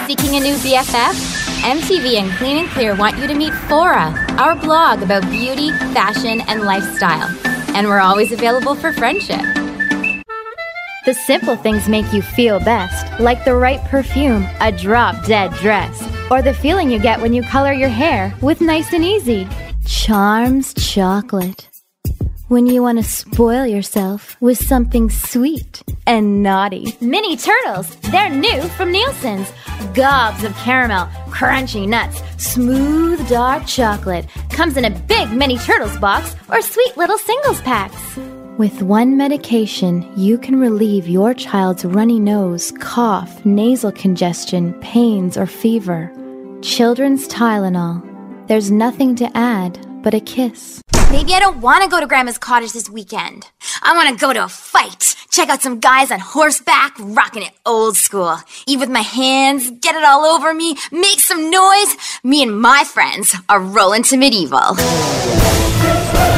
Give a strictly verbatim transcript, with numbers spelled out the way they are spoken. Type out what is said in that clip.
Seeking a new B F F? M T V and Clean and Clear want you to meet Fora, our blog about beauty, fashion, and lifestyle. And we're always available for friendship. The simple things make you feel best, like the right perfume, a drop-dead dress, or the feeling you get when you color your hair with Nice and Easy. Charms Chocolate. When you want to spoil yourself with something sweet and naughty. Mini Turtles, they're new from Nielsen's. Gobs of caramel, crunchy nuts, smooth dark chocolate. Comes in a big Mini Turtles box or sweet little singles packs. With one medication, you can relieve your child's runny nose, cough, nasal congestion, pains, or fever. Children's Tylenol. There's nothing to add but a kiss. Maybe I don't want to go to Grandma's cottage this weekend. I want to go to a fight. Check out some guys on horseback, rocking it old school. Eat with my hands, get it all over me, make some noise. Me and my friends are rolling to medieval.